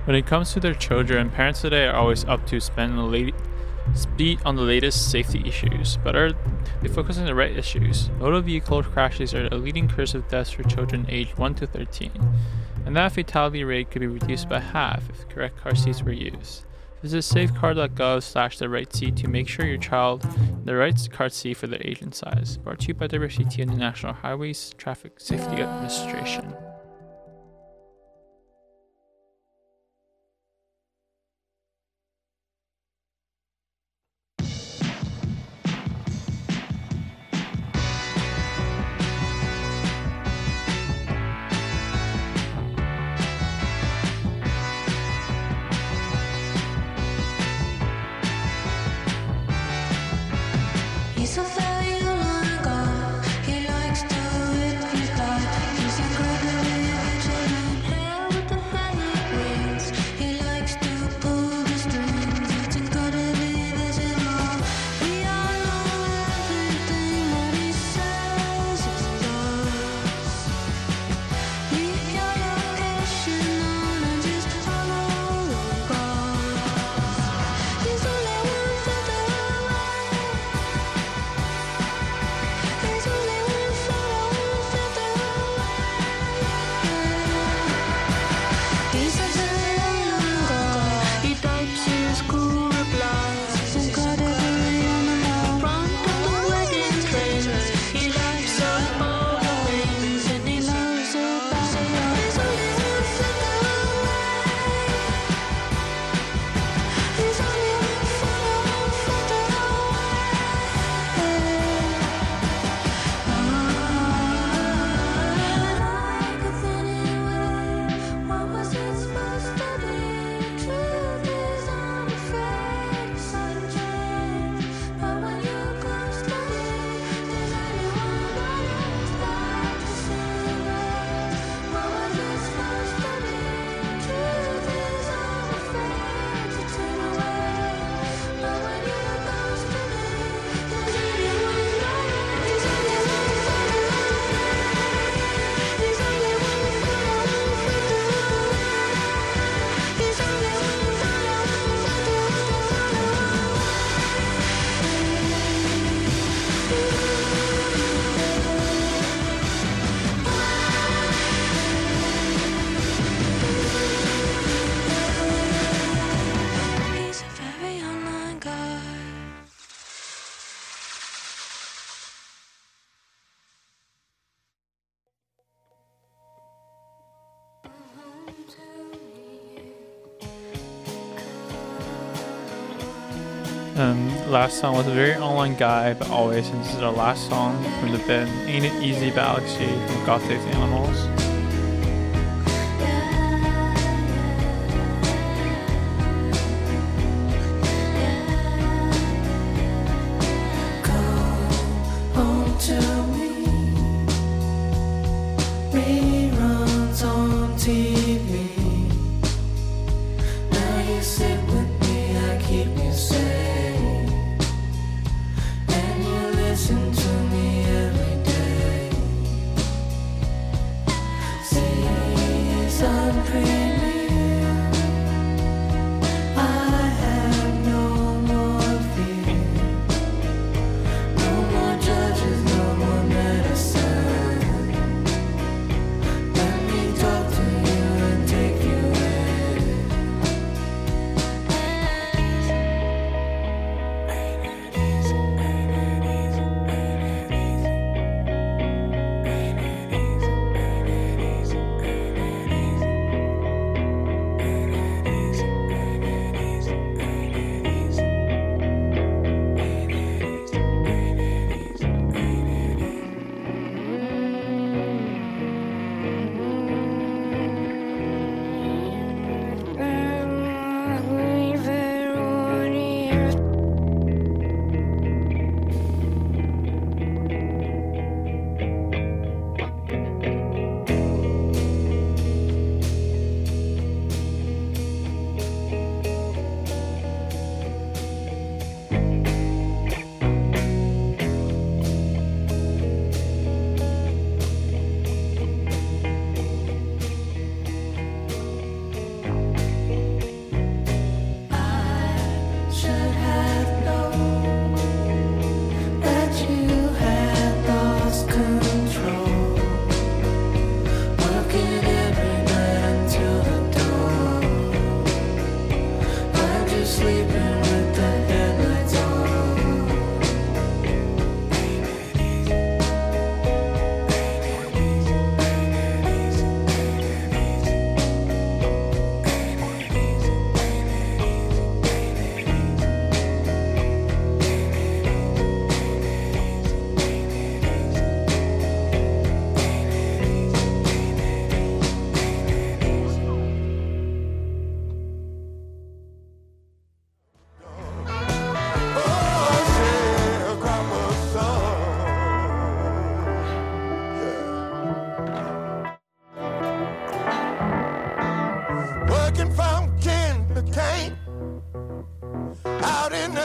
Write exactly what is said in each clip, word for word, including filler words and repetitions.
When it comes to their children, parents today are always up to spend the late, speed on the latest safety issues, but are they focus on the right issues? Motor vehicle crashes are a leading cause of deaths for children aged one to thirteen, and that fatality rate could be reduced by half if correct car seats were used. Visit safecar.gov slash the right seat to make sure your child in the right car seat for their age and size. Brought to you by W R C T and the National Highways Traffic Safety Administration. Um, last song was a very online guy, but always, and this is our last song from the band Ain't It Easy by Alex G from God Save the Animals.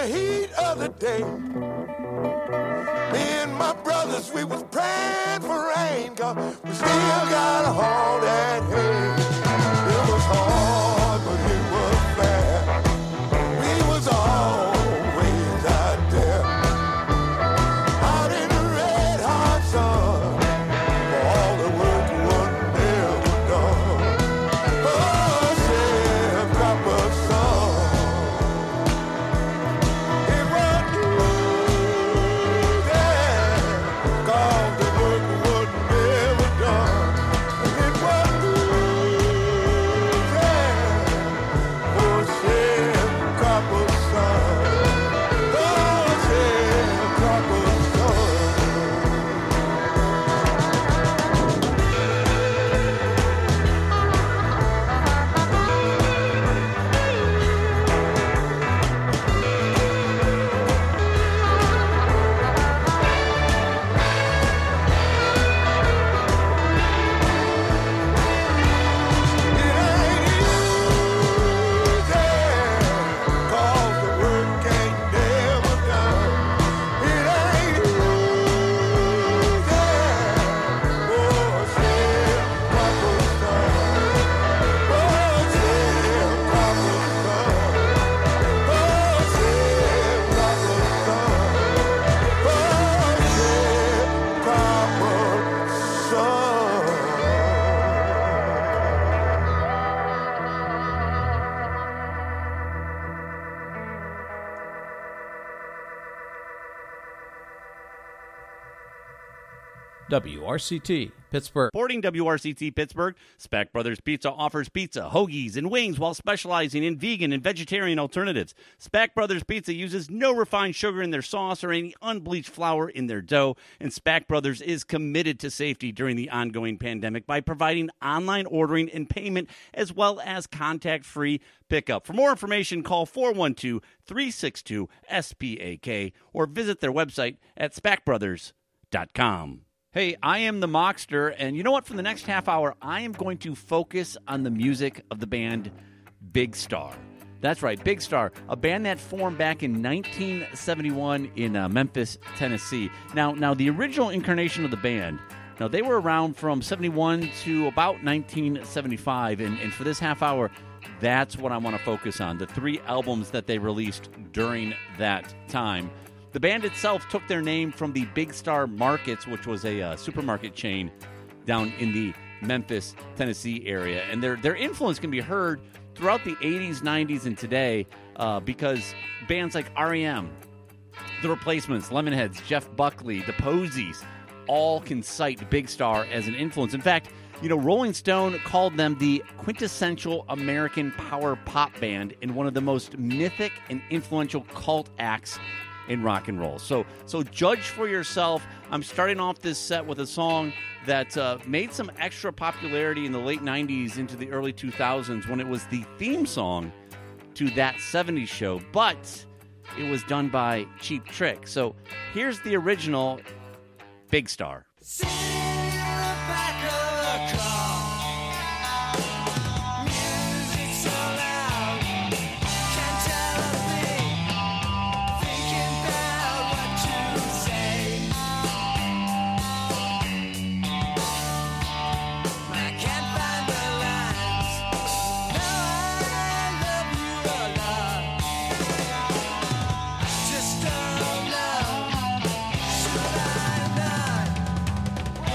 the heat of the day, me and my brothers, we was praying for rain, 'cause we still got a haul that hay. It was hard, but it was fair. We was always out there, out in the red hot sun, for all the work wasn't ever done. Oh, Sam Cropper son, it was easy, 'cause the work wasn't ever done. And it was easy for Sam Cropper son. Oh, Sam Cropper son. W R C T, Pittsburgh. Supporting W R C T Pittsburgh, Spack Brothers Pizza offers pizza, hoagies, and wings while specializing in vegan and vegetarian alternatives. Spack Brothers Pizza uses no refined sugar in their sauce or any unbleached flour in their dough, and Spack Brothers is committed to safety during the ongoing pandemic by providing online ordering and payment as well as contact-free pickup. For more information, call four one two, three six two, S P A K or visit their website at spack brothers dot com. Hey, I am the Mockster, and you know what? For the next half hour, I am going to focus on the music of the band Big Star. That's right, Big Star, a band that formed back in nineteen seventy-one in uh, Memphis, Tennessee. Now, now the original incarnation of the band, now they were around from seventy-one to about nineteen seventy-five, and, and for this half hour, that's what I want to focus on, the three albums that they released during that time. The band itself took their name from the Big Star Markets, which was a uh, supermarket chain down in the Memphis, Tennessee area. And their their influence can be heard throughout the eighties, nineties, and today uh, because bands like R E M, The Replacements, Lemonheads, Jeff Buckley, The Posies, all can cite Big Star as an influence. In fact, you know, Rolling Stone called them the quintessential American power pop band and one of the most mythic and influential cult acts in rock and roll. So so judge for yourself. I'm starting off this set with a song that uh, made some extra popularity in the late nineties into the early two thousands when it was the theme song to That seventies Show, but it was done by Cheap Trick. So here's the original Big Star. Sitting in the back of the car, music so loud, can't tell a thing, thinking about what to say. I can't find the lines, now I love you a lot, just don't know, should I not?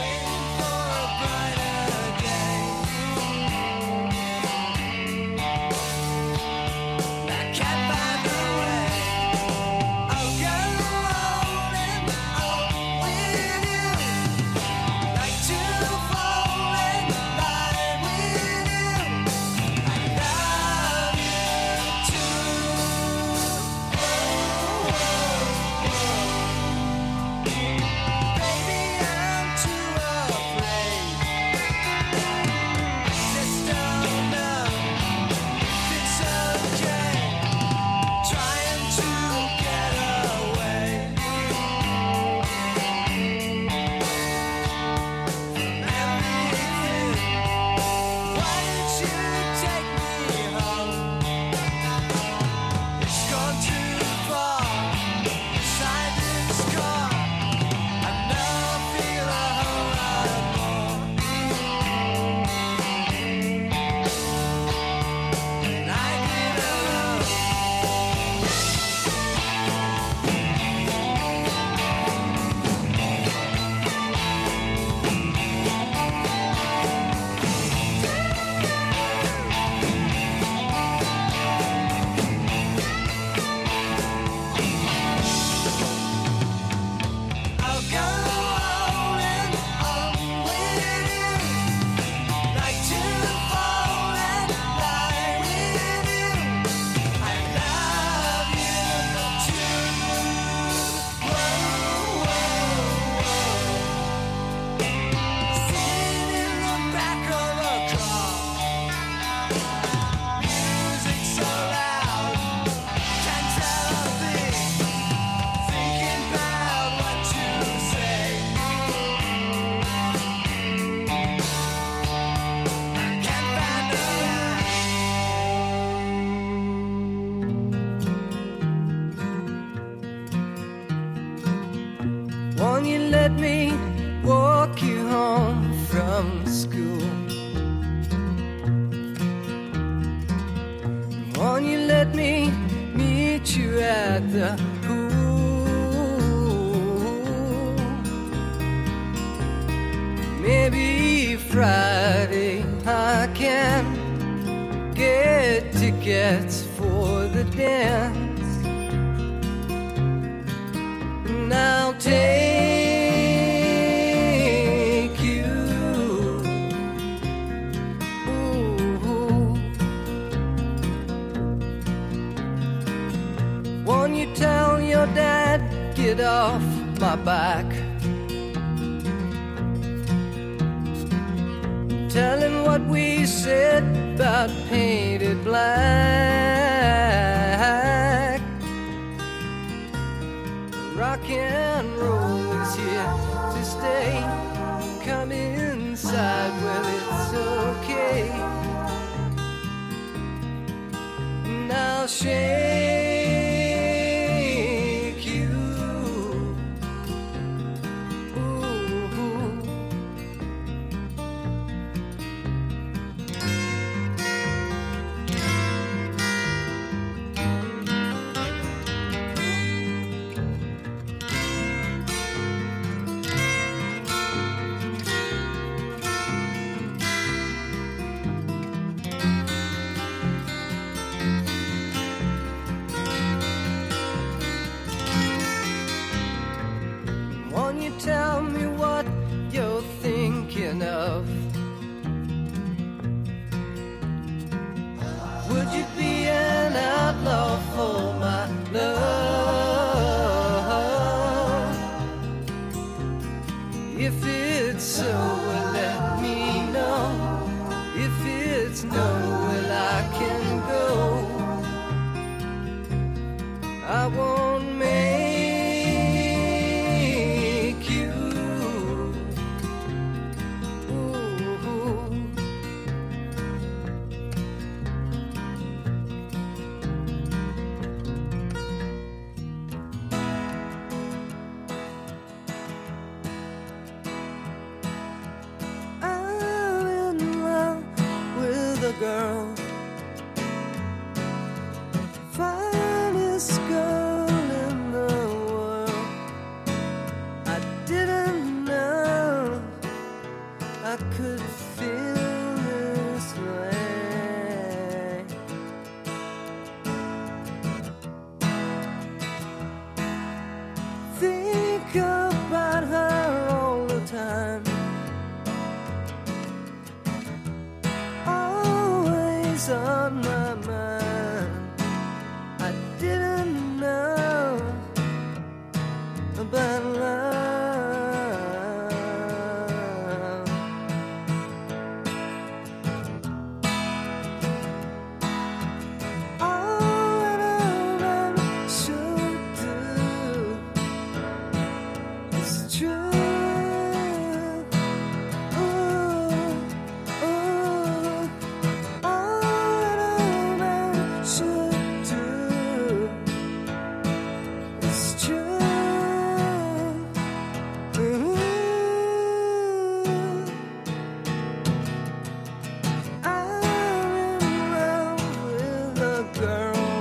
from school. Won't you let me meet you at the pool? Maybe Friday I can get tickets for the dance. And I'll take you. Ooh. Won't you tell your dad, get off my back? Tell him what we said about painted black. Rock and roll is here to stay. Come inside, well, it's okay. And I'll shake you. Ooh. Won't you tell me what you're thinking of? Would you be an outlaw for my love? If it's so, well, let me know. If it's no, well, I can go. I won't make you. Ooh. I'm in love with a girl, finest girl in the world. I didn't know I could feel this way. Think about her all the time, always on my mind. I didn't know about love. All that I should do is true. Ooh, ooh. All that I should do is true. Ooh. I'm in love with a girl,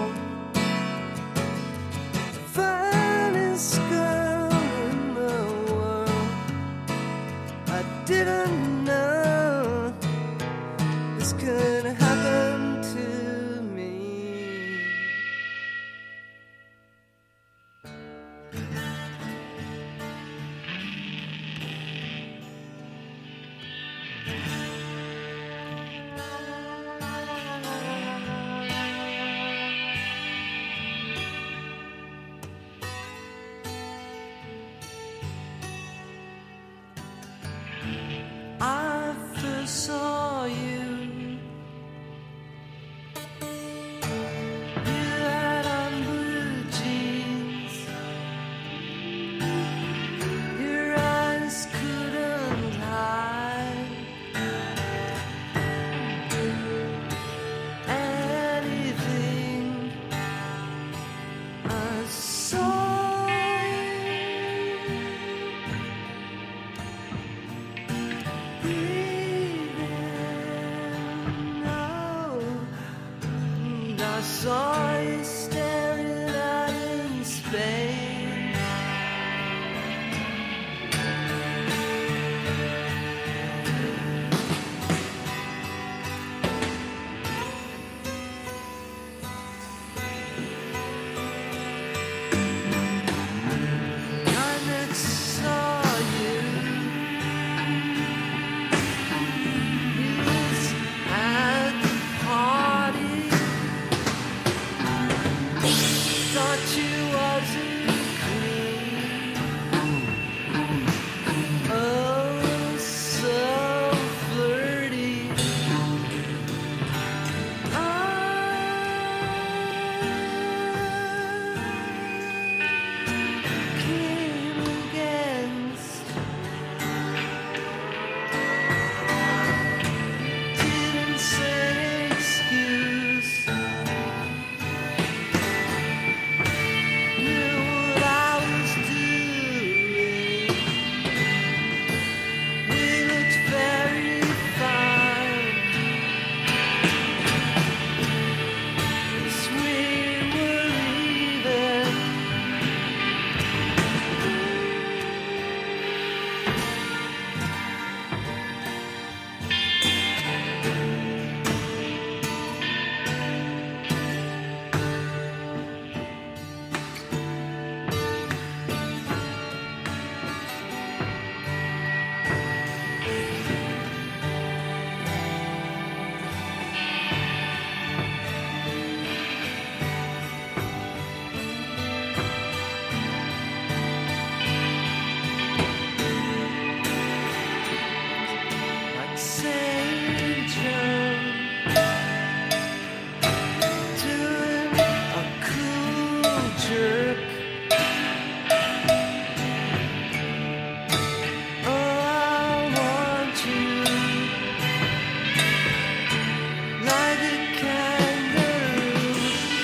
finest girl in the world. I didn't know this could happen to me. I first saw you. You had on blue jeans. Your eyes couldn't hide anything. I saw you. I saw you staring out in Spain. I next saw you. You was at the party. Thought you wasn't clean. Oh, so flirty. I came against. Didn't say excuse. Knew what I was doing. We looked very fine. As we were leaving. Like Saint John doing a cool jerk. Oh, I want you like a kangaroo.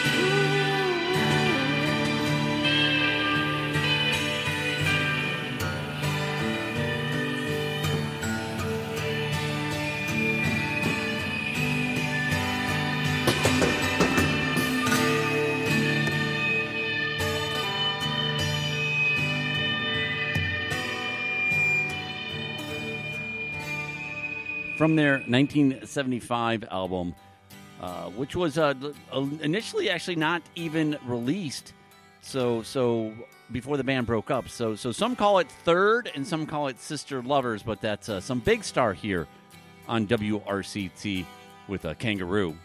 From their nineteen seventy-five album, uh, which was uh, l- initially actually not even released. So, so before the band broke up. So, so some call it Third, and some call it Sister Lovers. But that's uh, some big star here on W R C T with a Kangaroo.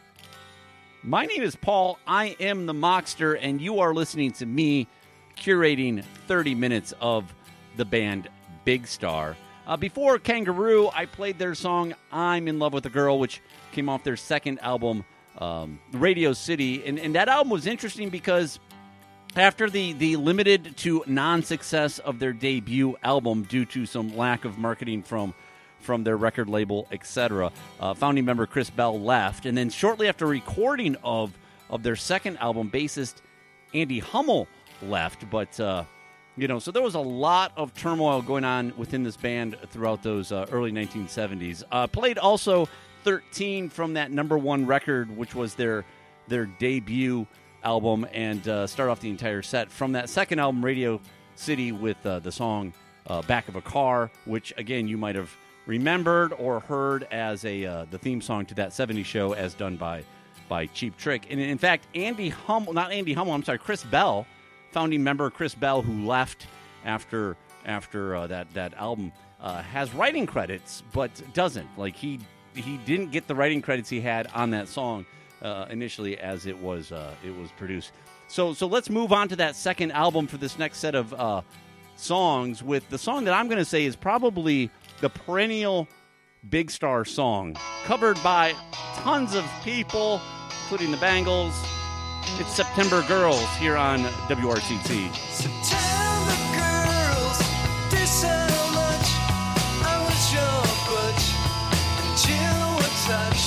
My name is Paul. I am the Mockster, and you are listening to me curating thirty minutes of the band Big Star. Uh, before Kangaroo, I played their song I'm in Love with a Girl, which came off their second album, um, Radio City. And, and that album was interesting because after the, the limited to non-success of their debut album due to some lack of marketing from from their record label, et cetera, uh, founding member Chris Bell left. And then shortly after recording of, of their second album, bassist Andy Hummel left. But... Uh, You know, so there was a lot of turmoil going on within this band throughout those uh, early nineteen seventies. Uh, played also thirteen from that number one record, which was their their debut album, and uh, start off the entire set from that second album, Radio City, with uh, the song uh, "Back of a Car," which again you might have remembered or heard as a uh, the theme song to that seventies show, as done by by Cheap Trick. And in fact, Andy Hummel, not Andy Hummel, I'm sorry, Chris Bell. Founding member Chris Bell, who left after after uh, that that album, uh, has writing credits, but doesn't like he he didn't get the writing credits he had on that song uh, initially as it was uh, it was produced. So so let's move on to that second album for this next set of uh, songs with the song that I'm going to say is probably the perennial Big Star song, covered by tons of people, including the Bangles. It's September Girls here on W R C T. September girls do so much. I was your butch and you were touch.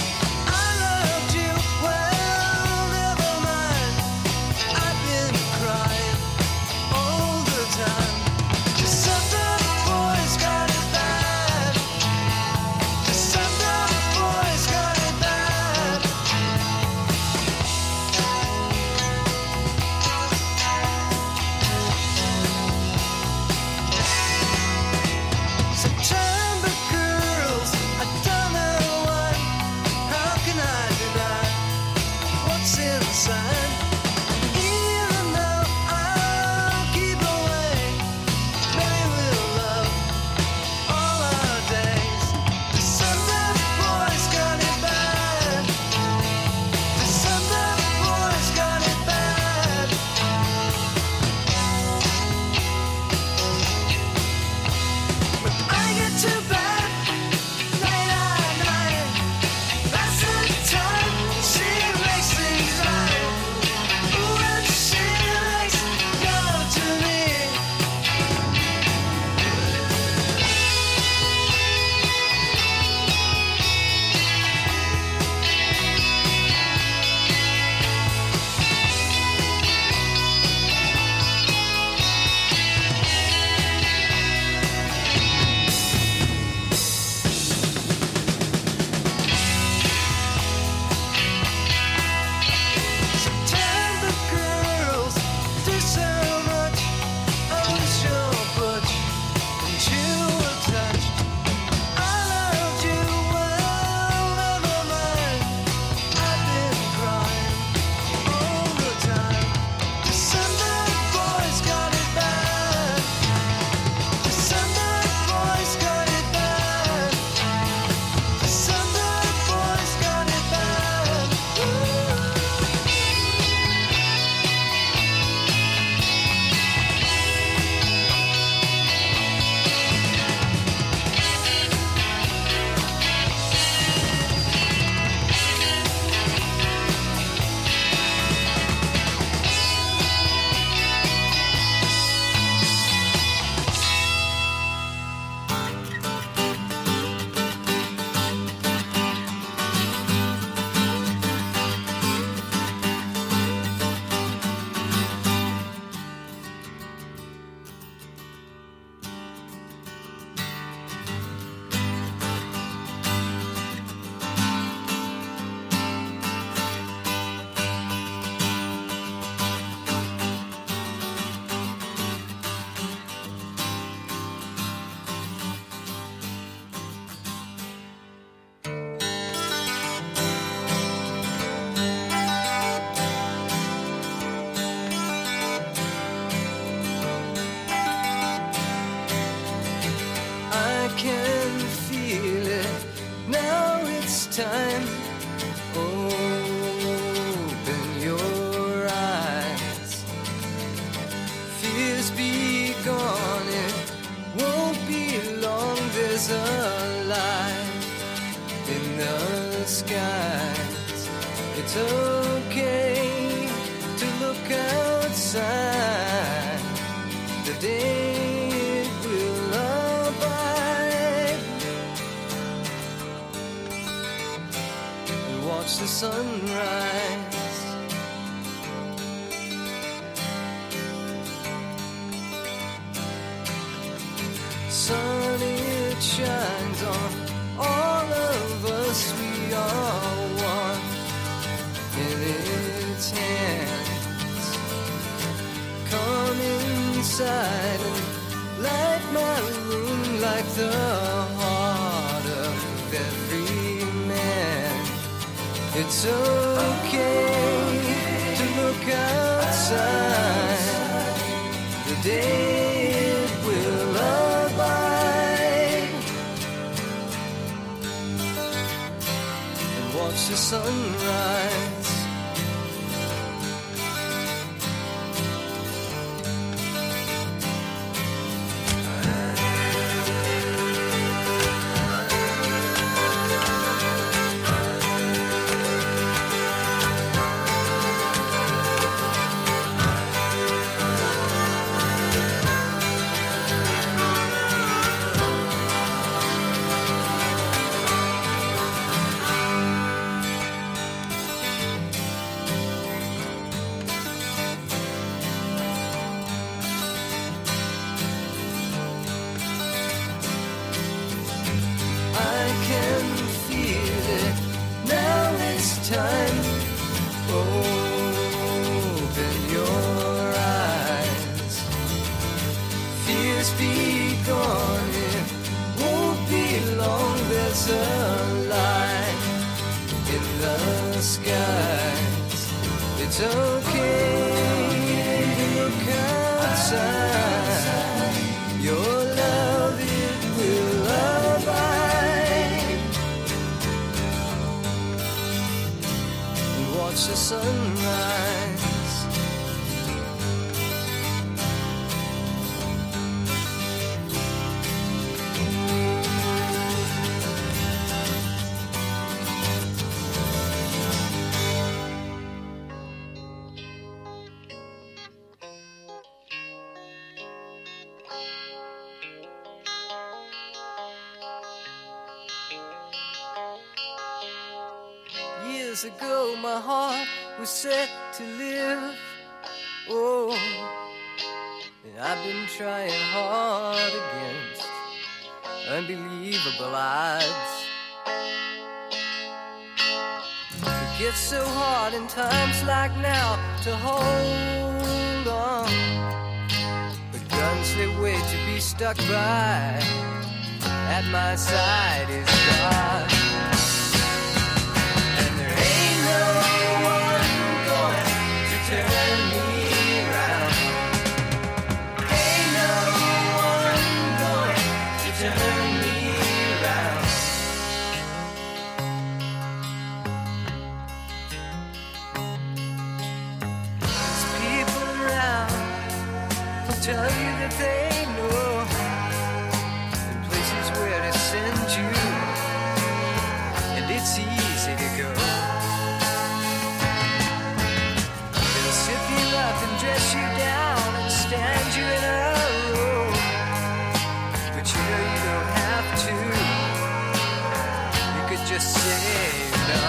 I loved you, well, never mind. I've been crying all the time. Some dumb boys got it bad. Some dumb boys got it bad. time, open your eyes. Fears be gone, it won't be long. There's a light in the skies. It's okay to look outside. The day will abide and watch the sunrise. Sun, it shines on all of us. We are one in its hands. Come inside and light my room like the heart of every man. It's okay to look outside. The day will abide and watch the sunrise. I can feel it. Now it's time. Open your eyes. Fears be gone. It won't be long. There's a light in the skies. It's okay to look outside. Your love, it will abide and watch the sunrise. Years ago, my heart was set to live. Oh, and I've been trying hard against unbelievable odds. It gets so hard in times like now to hold on. But guns they wait to be stuck by. At my side is God. Turn me around. Ain't no one going to turn me around. There's people around who tell you that they know the places where to send you, and it's easy to go. Sip you up and dress you down and stand you in a row. But you know you don't have to. You could just say no.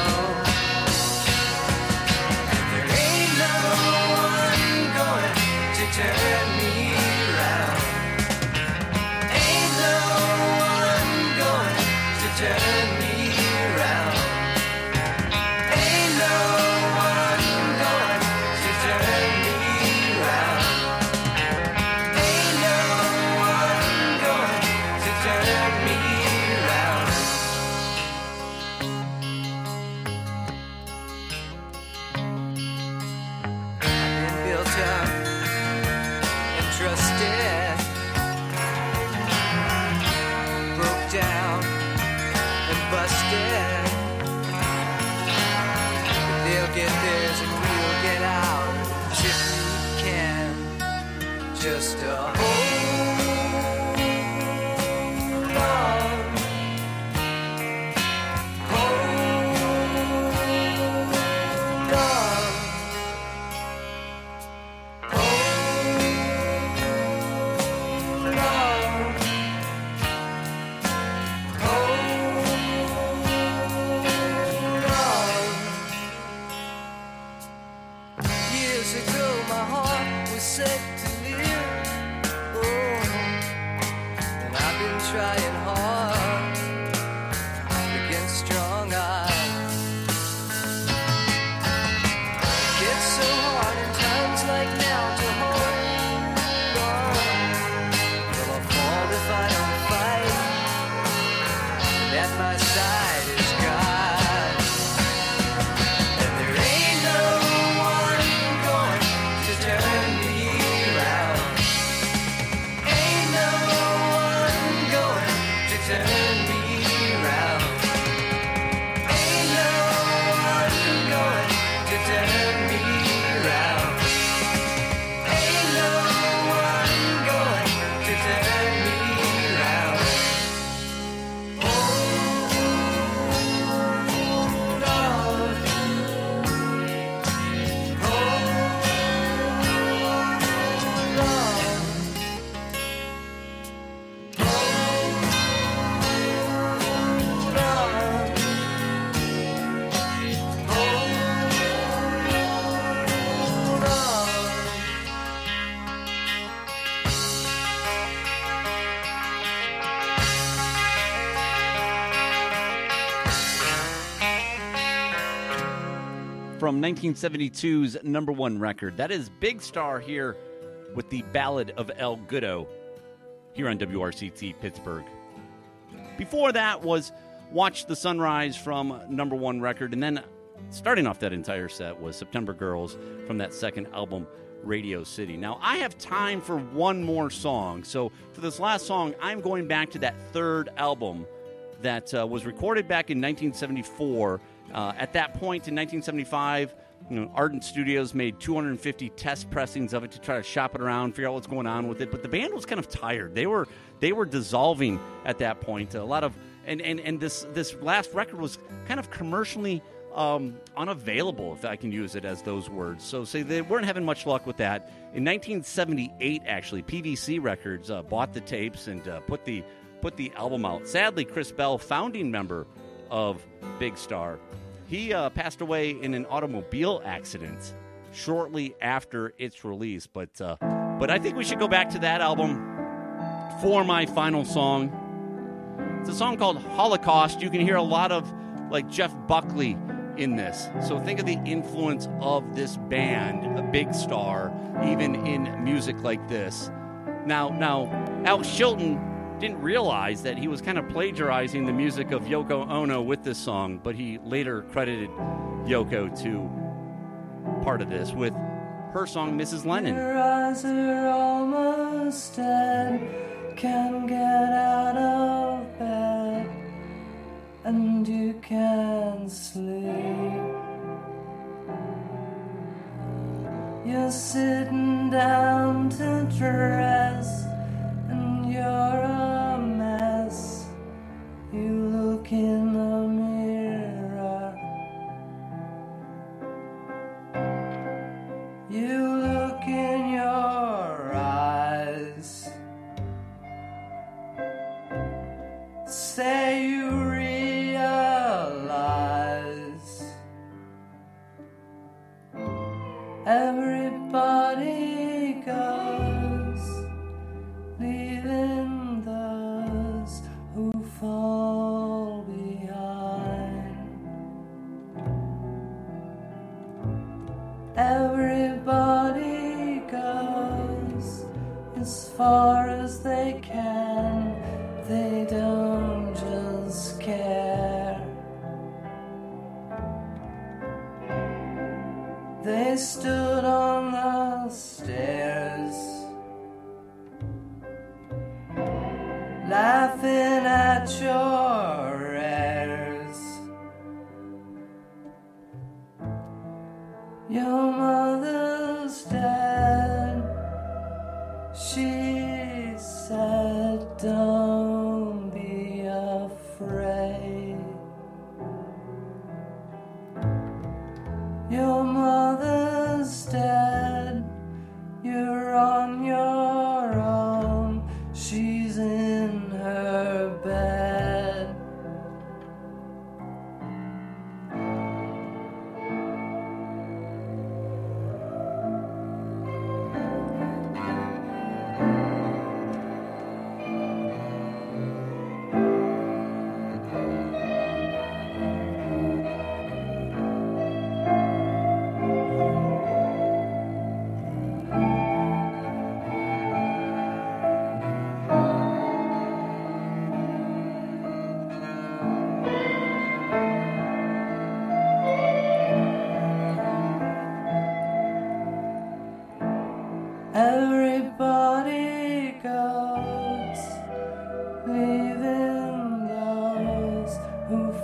There ain't no one going to turn me around. Ain't no one going to turn me around. Ain't no one going to turn me around. Ain't no one going to turn me around. I've been built up and trusted, broke down and busted. just a hold on, hold on, hold on, hold on. Years ago, my heart was set to live. Oh, and I've been trying hard against strong odds. It gets so hard in times like now to hold on. Will I fall if I don't fight? And at my side is God. And there ain't no one going to turn me around. Ain't no one going to turn me around. Ain't no one going to turn me around. Ain't no one going to turn me around. Hold on. From nineteen seventy-two's number one record. That is Big Star here with the Ballad of El Goodo here on W R C T Pittsburgh. Before that was Watch the Sunrise from number one record. And then starting off that entire set was September Girls from that second album, Radio City. Now, I have time for one more song. So for this last song, I'm going back to that third album that uh, was recorded back in nineteen seventy-four. Uh, at that point in nineteen seventy-five, you know, Ardent Studios made two hundred fifty test pressings of it to try to shop it around, figure out what's going on with it. But the band was kind of tired. They were they were dissolving at that point. A lot of and and, and this this last record was kind of commercially um, unavailable, if I can use it as those words. So say they weren't having much luck with that. In nineteen seventy-eight, actually, P V C Records uh, bought the tapes and uh, put the put the album out. Sadly, Chris Bell, founding member of Big Star, he uh, passed away in an automobile accident shortly after its release. But uh, but I think we should go back to that album for my final song. It's a song called Holocaust. You can hear a lot of like Jeff Buckley in this. So think of the influence of this band, a Big Star, even in music like this. Now, now, Al Shilton didn't realize that he was kind of plagiarizing the music of Yoko Ono with this song, but he later credited Yoko to part of this with her song, Missus Lennon. Your eyes are almost dead, can't get out of bed, and you can't sleep. You're sitting down to dress, and you're a mess. You look in the mirror. You look in your eyes. Say you realize everybody goes, leaving those who fall behind. Everybody goes as far as they can. They don't just care. They stood on the stairs, laughing at your airs. Your mother's dead.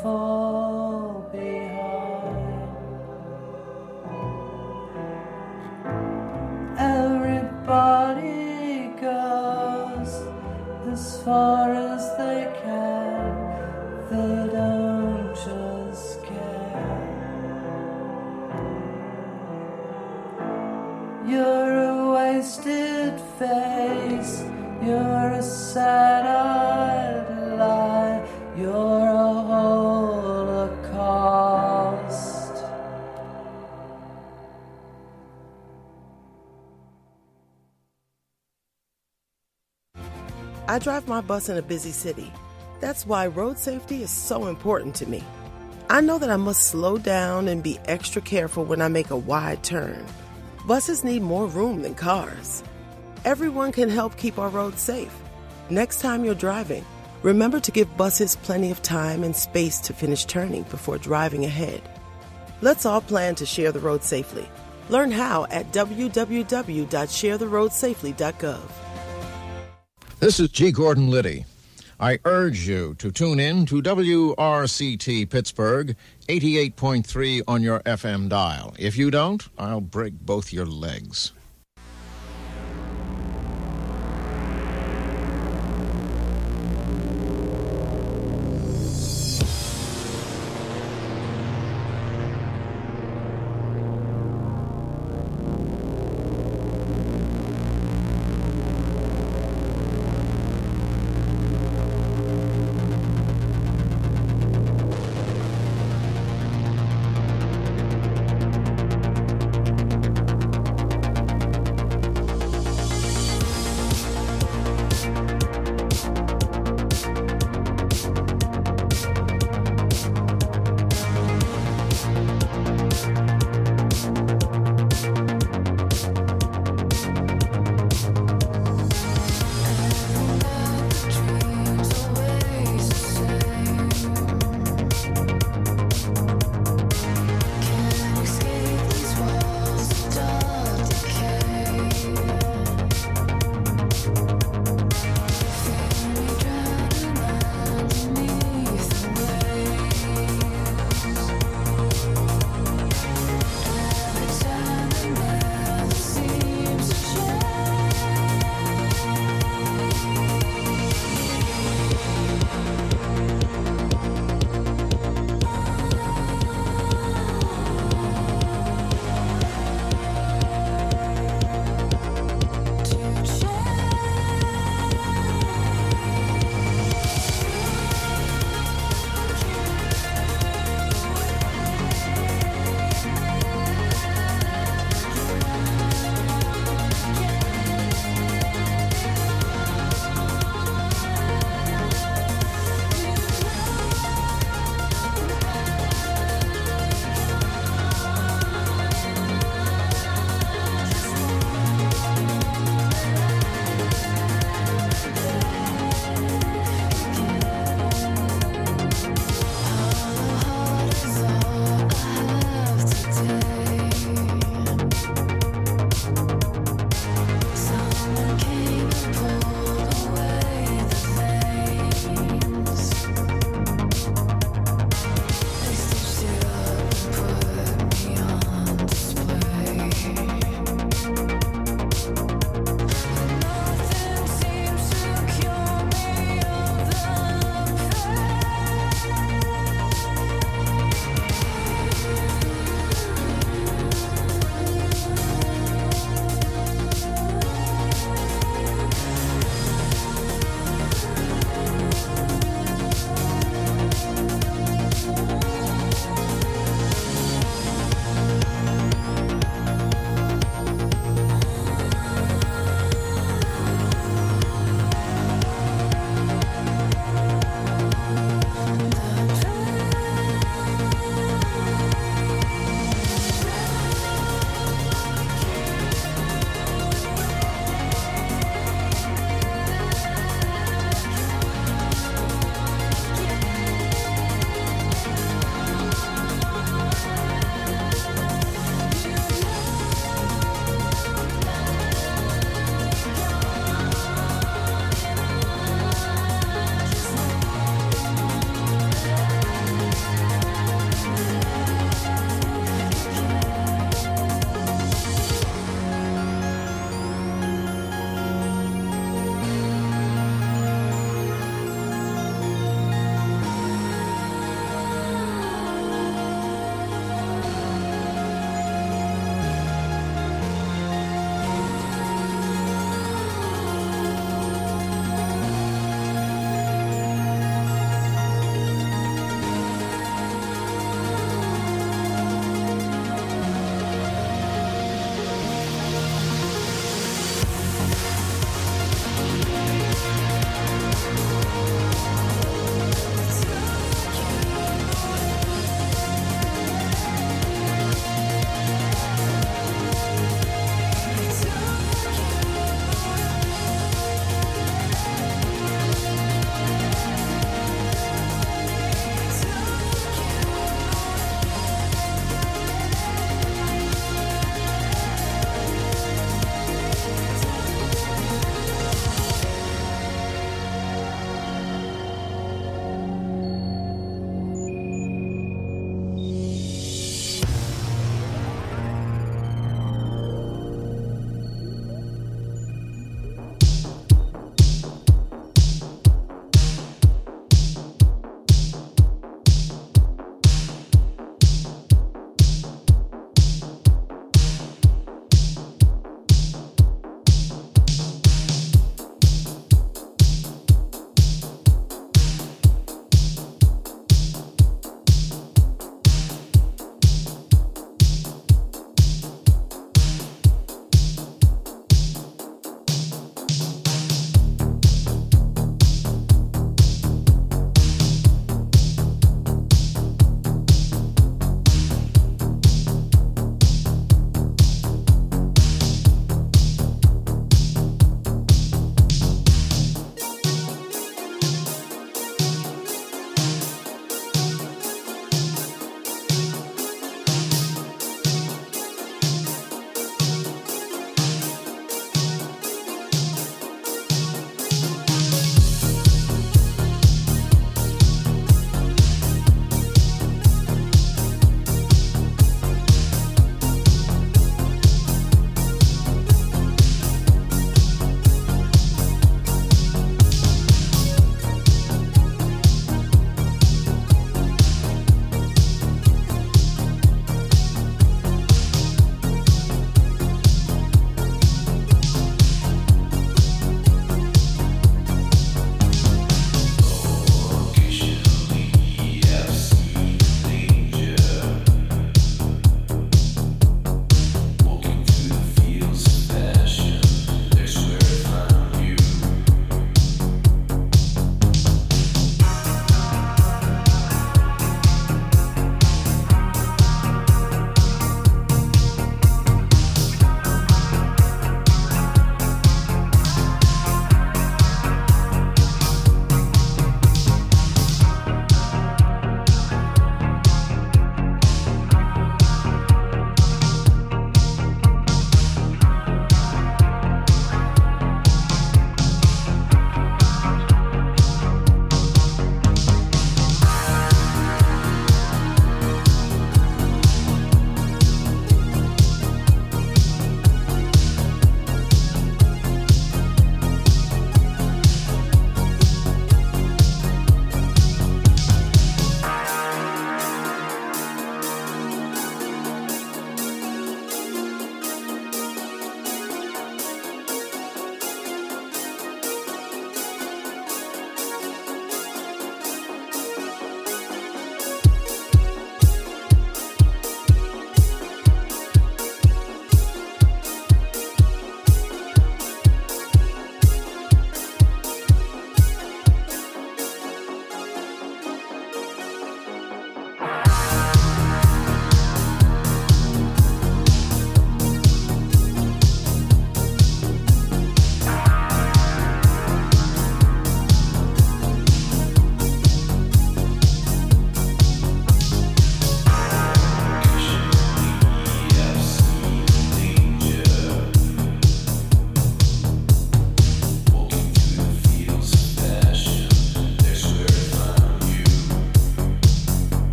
fall behind. Everybody goes as far as they can. They don't just care. You're a wasted face. You're a sad-eyed lie. You're a holocaust. I drive my bus in a busy city. That's why road safety is so important to me. I know that I must slow down and be extra careful when I make a wide turn. Buses need more room than cars. Everyone can help keep our roads safe. Next time you're driving, remember to give buses plenty of time and space to finish turning before driving ahead. Let's all plan to share the road safely. Learn how at w w w dot share the road safely dot gov. This is G. Gordon Liddy. I urge you to tune in to W R C T Pittsburgh, eighty-eight point three on your F M dial. If you don't, I'll break both your legs.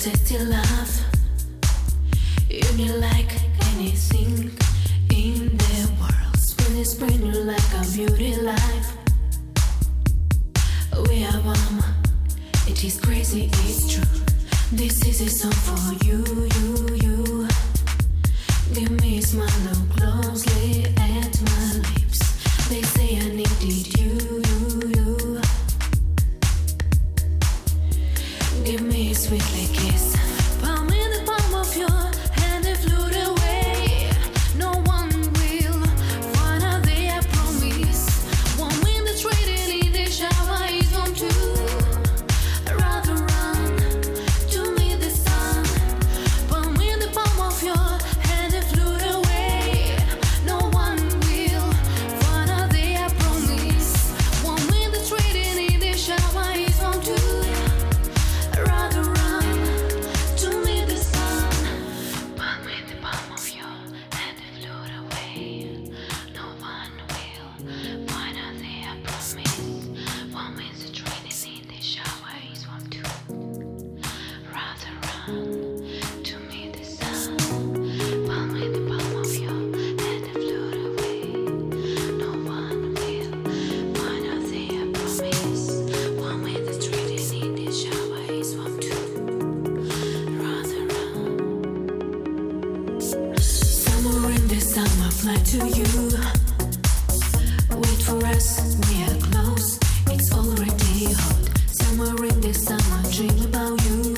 test your love. You need like anything in the world. Spin it, spin you like a beauty life. We are one. It is crazy, it's true. This is a song for you, you, you. Give me a smile, look closely at my lips. They say I needed you, you, you. Give me a sweetly kiss. Palm in the palm of your hand and float away. No one will find out there, I promise. One minute trading in the shower is one too. Rather run to meet the sun. Palm in the palm of your hand and float away. No one will find out there, I promise. One minute trading in the shower is one too. Rather run to meet the sun. Palm in the palm of your hand and float away. No one will find out there, I promise. One minute trading in the shower is one too. Rather run to meet the sun. Palm in the palm of your hand and float away. No one will find out there, I promise. One minute trading in the shower is one too. Rather run. Somewhere in the summer, fly to you. Wait for us, we are close. It's already hot. Somewhere in the summer, dream about you.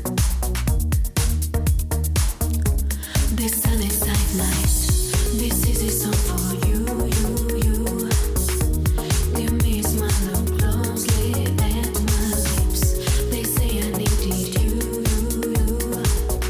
The sun is at night. This is a song for you, you, you. Give me a smile, look closely at my lips. They say I needed you, you, you.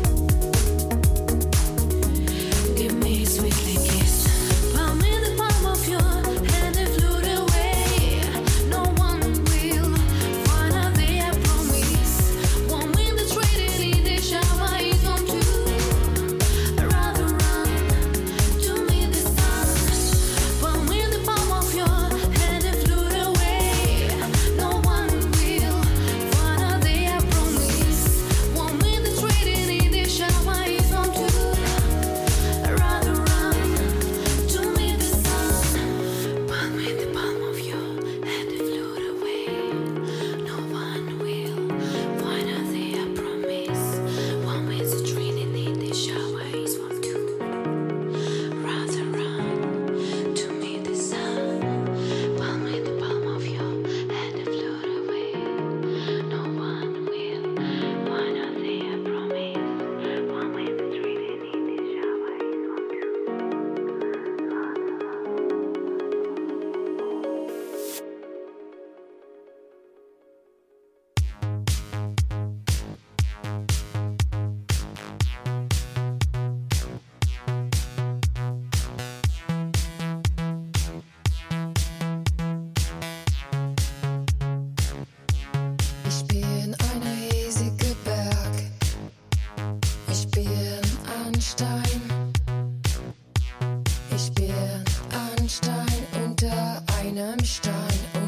Give me a sweetly kiss. Palm in the palm of your hand and float away. No one will find out there, I promise. One minute trading in the shower is one too. Rather run to meet the sun. Palm in the palm of your hand and float away. No one will find out there, I promise. One minute trading in the shower is one too. Rather run to meet the sun. Palm in the palm of your hand and float away. No one will find out there, I promise. One minute trading in the shower is one too. Rather run to meet the sun. Palm in the palm of your hand and float away. No one will find out there, I promise. One minute trading in the shower is one too. Ich bin ein riesiger Berg. Ich bin ein Stein. Ich bin ein Stein unter einem Stein.